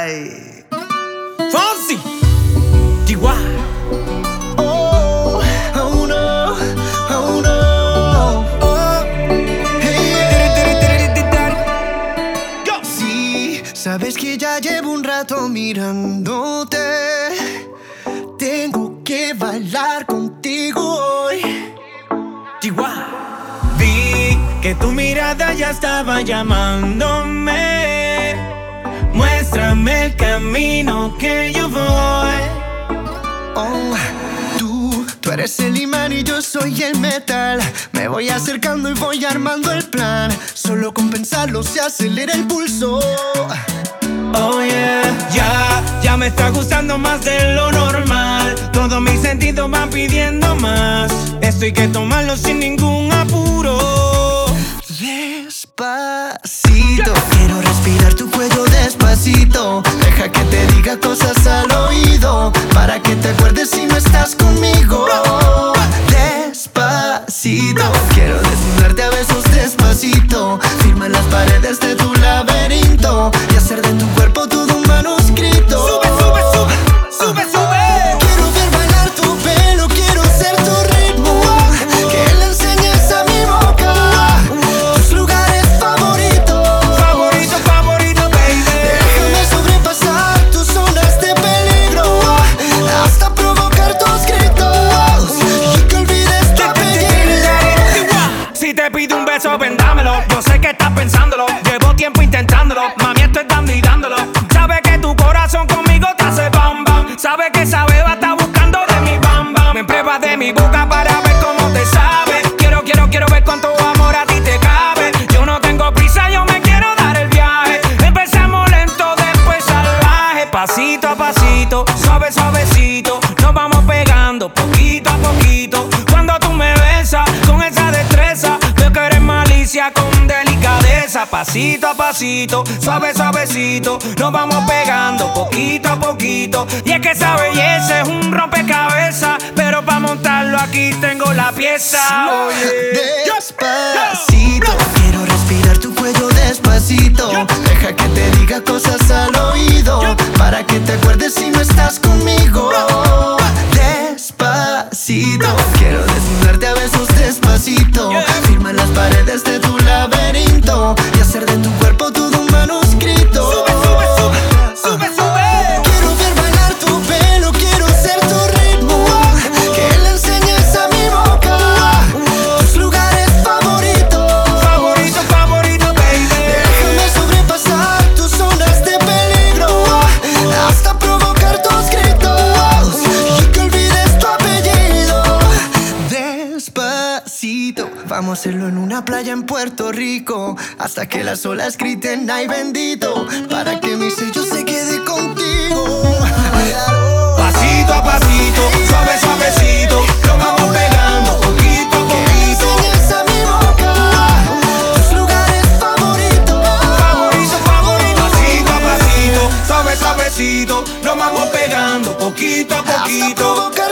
Ay. Fonsi, Chihuahua. Oh, oh no, oh no. Oh, hey, yeah. Sí, sabes que ya llevo un rato mirándote. Tengo que bailar contigo hoy. Chihuahua. Vi que tu mirada ya estaba llamándome. Muéstrame el camino que yo voy. Oh, tú eres el imán y yo soy el metal. Me voy acercando y voy armando el plan. Solo con pensarlo se acelera el pulso. Oh yeah, ya me está gustando más de lo normal. Todos mis sentidos van pidiendo más. Esto hay que tomarlo sin ningún apuro. Despacito, quiero respirar tu cuello despacito. Deja que te diga cosas al oído, para que te acuerdes si no estás conmigo. Despacito, quiero desnudarte a besos despacito. Firma las paredes de tu laberinto y hacer de tu cuerpo todo un manuscrito. Sube, sube, sube, sube, sube. Quiero ver bailar tu pelo, quiero ser tu ritmo. Que le enseñes a mi boca tus lugares favoritos. Favorito, favorito, baby. Déjame sobrepasar tus zonas de peligro, hasta provocar tus gritos y que olvides tu apellido. Si te pido un beso, vendámelo. Yo sé que estás pensándolo. Llevo tiempo intentándolo. Mami, estoy dando y dándolo. Sabe que tu corazón conmigo te hace bam bam. Sabe que esa beba está buscando de mi bam bam. Me pruebas de mi boca para ver cómo te sabe. Quiero ver cuánto amor a ti te cabe. Yo no tengo prisa, yo me quiero dar el viaje. Empezamos lento, después salvaje. Pasito a pasito, suave, suavecito. Nos vamos pegando poquito a poquito. Cuando tú me besas con esa destreza, veo que eres malicia con delicadeza. Pasito a pasito, suave, suavecito. Nos vamos pegando poquito a poquito. Y es que esa belleza es un rompecabezas, pero para montarlo aquí tengo la pieza. Despacito, quiero respirar tu cuello despacito. Deja que te diga cosas al oído, para que te acuerdes si no estás conmigo. Despacito, quiero desnudarte a besos despacito. Firma las paredes de tu laberinto y hacer de tu cuerpo todo un manuscrito. Sube, sube, sube, sube, sube. Quiero ver bailar tu pelo, quiero ser tu ritmo. Que le enseñes a mi boca tus lugares favoritos. Favorito, favorito, baby. Déjame sobrepasar tus zonas de peligro, hasta provocar tus gritos y que olvides tu apellido. Despacito, vamos a hacerlo en una playa en Puerto Rico, hasta que las olas griten ay bendito, para que mi sello se quede contigo. Pasito a pasito, suave, suavecito. Nos vamos pegando poquito a poquito. Enseñas a mi boca tus lugares favoritos. Favorito, favorito. Pasito a pasito, suave, suavecito. Nos vamos pegando poquito a Hasta poquito. provocar